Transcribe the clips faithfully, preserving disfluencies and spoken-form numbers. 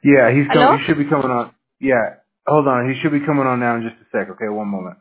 Yeah, he's com- he ¿Aló? should be coming on. Yeah, hold on. He should be coming on now in just a sec. Okay, one moment.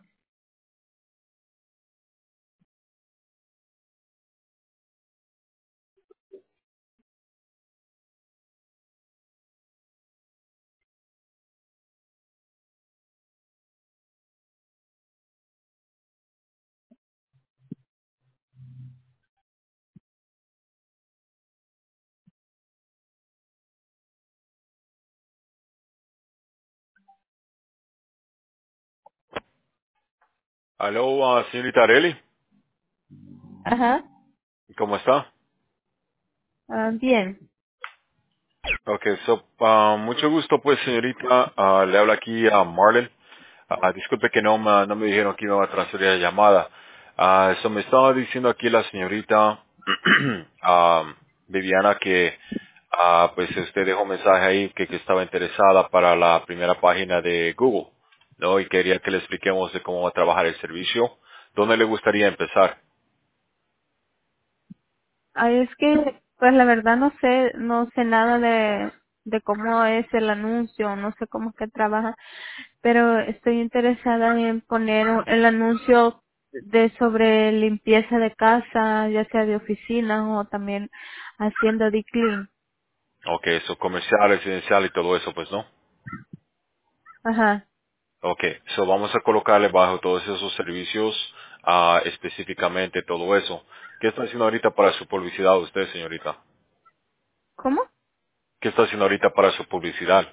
Aló, ah, señorita Areli, Ajá. ¿cómo está? Ah, bien. Ok, so, ah, mucho gusto pues señorita, Ah, le habla aquí a Marlon. Ah, disculpe que no, me- no me dijeron que iba a transferir la llamada. Ah, eso me estaba diciendo aquí la señorita ah, Viviana que ah, pues usted dejó un mensaje ahí que, que estaba interesada para la primera página de Google, ¿no? Y quería que le expliquemos de cómo va a trabajar el servicio. ¿Dónde le gustaría empezar? Ay, es que, pues la verdad no sé, no sé nada de, de cómo es el anuncio, no sé cómo es que trabaja, pero estoy interesada en poner un- el anuncio de sobre limpieza de casa, ya sea de oficina o también haciendo de clean. Ok, eso comercial, residencial y todo eso, pues, ¿no? Ajá. Ok, so vamos a colocarle bajo todos esos servicios ah, específicamente todo eso. ¿Qué está haciendo ahorita para su publicidad usted, señorita? ¿Cómo? ¿Qué está haciendo ahorita para su publicidad?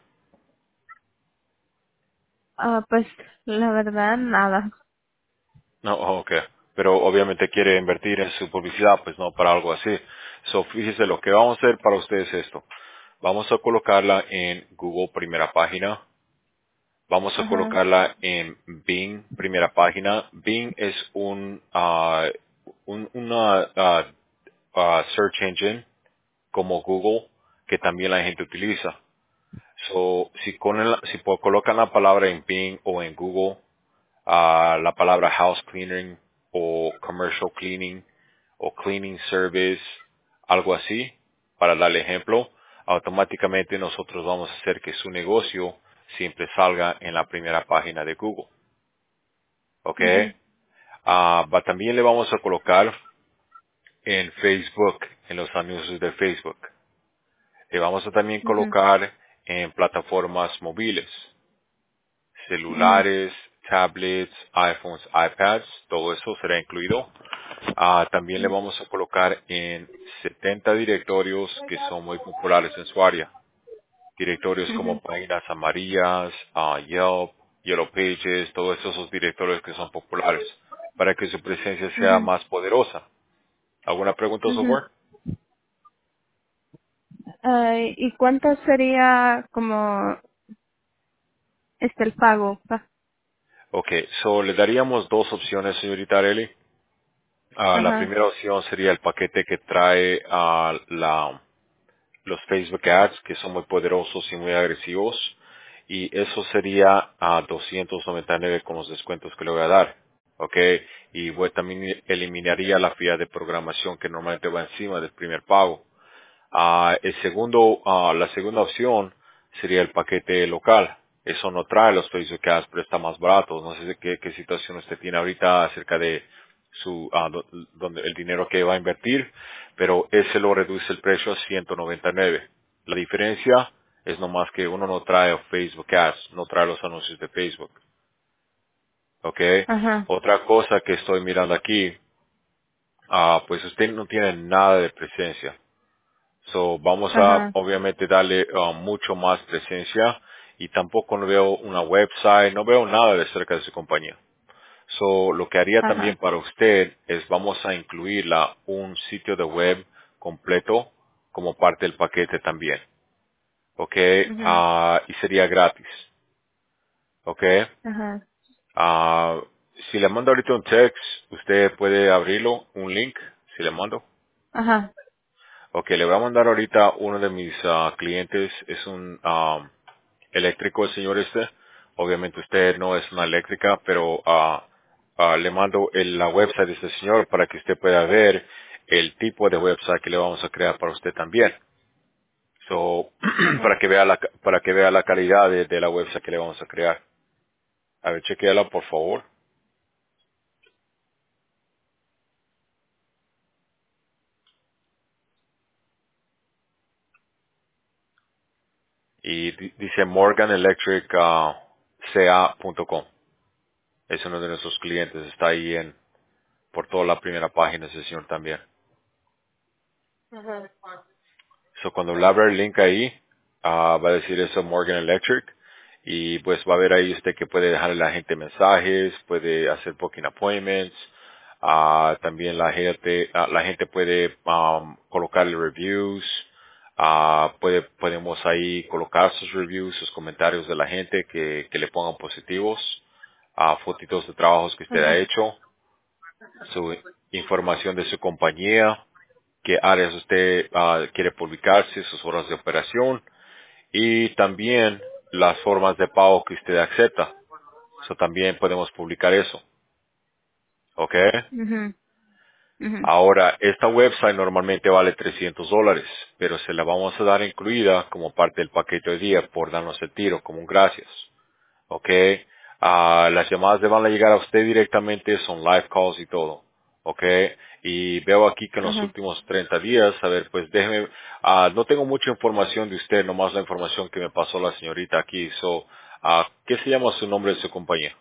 Ah, pues la verdad nada. No, ok. Pero obviamente quiere invertir en su publicidad, pues no para algo así. So fíjese, lo que vamos a hacer para usted es esto. Vamos a colocarla en Google primera página. Vamos a Ajá. colocarla en Bing primera página. Bing es un, ah, un una ah, ah, search engine como Google que también la gente utiliza. So, si, con el- si po- colocan la palabra en Bing o en Google, ah, la palabra house cleaning o commercial cleaning o cleaning service, algo así, para darle ejemplo, automáticamente nosotros vamos a hacer que su negocio siempre salga en la primera página de Google. ¿Ok? Mhm. Ah, va- también le vamos a colocar en Facebook, en los anuncios de Facebook. Le vamos a también Mhm. colocar en plataformas móviles, Mhm. celulares, tablets, iPhones, iPads, todo eso será incluido. Ah, también le vamos a colocar en setenta directorios que son muy populares en su área. Directorios como Mhm. páginas amarillas, ah, Yelp, Yellow Pages, todos esos directorios que son populares, para que su presencia sea Mhm. más poderosa. ¿Alguna pregunta, Mhm. software? Ay, ¿y cuánto sería como este el pago? Pa- Ok, so le daríamos dos opciones, señorita Areli. Ah, la Ajá. primera opción sería el paquete que trae ah, la, los Facebook Ads, que son muy poderosos y muy agresivos. Y eso sería a doscientos noventa y nueve con los descuentos que le voy a dar. Ok, y voy- también eliminaría la fía de programación que normalmente va encima del primer pago. Ah, el segundo, ah, la segunda opción sería el paquete local. Eso no trae los Facebook Ads, pero está más barato. No sé de qué, qué situación usted tiene ahorita acerca de su, ah, do- donde, el dinero que va a invertir, pero ese lo reduce el precio a ciento noventa y nueve. La diferencia es nomás que uno no trae Facebook Ads, no trae los anuncios de Facebook. ¿Ok? Ajá. Otra cosa que estoy mirando aquí, ah, pues usted no tiene nada de presencia. So, vamos a Ajá. obviamente darle uh, mucho más presencia y tampoco no veo una website, no veo nada de cerca de su compañía. So, lo que haría también Ajá. para usted es vamos a incluirla un sitio de web completo como parte del paquete también. ¿Ok? Mhm. Ah, y sería gratis. ¿Ok? Ajá. Ah, si le mando ahorita un text, usted puede abrirlo, un link, si le mando. Ajá. Ok, le voy a mandar ahorita uno de mis ah, clientes, es un ah, eléctrico el señor este. Obviamente usted no es una eléctrica, pero ah, ah, le mando el- la website de este señor para que usted pueda ver el tipo de website que le vamos a crear para usted también. So, para que vea la, ca- para que vea la calidad de, de la website que le vamos a crear. A ver, chequéala por favor. Y di- dice morgan electric c a punto com. Es uno de nuestros clientes. Está ahí en, por toda la primera página ese señor también. Ajá. So, cuando le abra el link ahí, ah, va a decir eso Morgan Electric. Y pues va a ver ahí usted que puede dejarle a la gente mensajes, puede hacer booking appointments. Ah, también la gente, ah, la gente puede um, colocarle reviews. Ah, puede, podemos ahí colocar sus reviews, sus comentarios de la gente que, que le pongan positivos. Ah, fotitos de trabajos que usted ha Ajá. hecho. Su información de su compañía, qué áreas usted ah, quiere publicarse, sus horas de operación y también las formas de pago que usted acepta. So, también podemos publicar eso. ¿Ok? Ujú, ujú, Ahora, esta website normalmente vale trescientos dólares, pero se la vamos a dar incluida como parte del paquete de día por darnos el tiro, como un gracias. ¿Ok? Ah, las llamadas le van a llegar a usted directamente, son live calls y todo. ¿Ok? Y veo aquí que en los ajá. últimos treinta días, a ver, pues déjeme, ah, no tengo mucha información de usted, nomás la información que me pasó la señorita aquí. So, ah, ¿qué se llama su nombre de su compañía?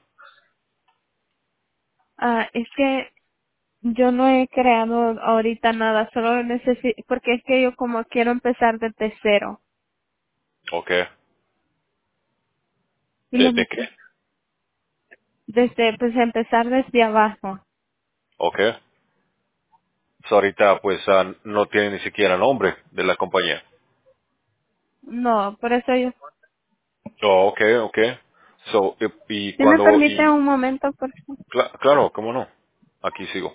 Ah, es que yo no he creado ahorita nada, solo necesito, porque es que yo como quiero empezar desde cero. ¿Ok? Y lo ¿Desde neces- qué? desde, pues empezar desde abajo. ¿Ok? So, ahorita pues ah, no tiene ni siquiera nombre de la compañía. No, por eso yo, Oh, ok, ok. So, y, y si me cuando, permite y, un momento, por favor. cla- claro, cómo no. Aquí sigo.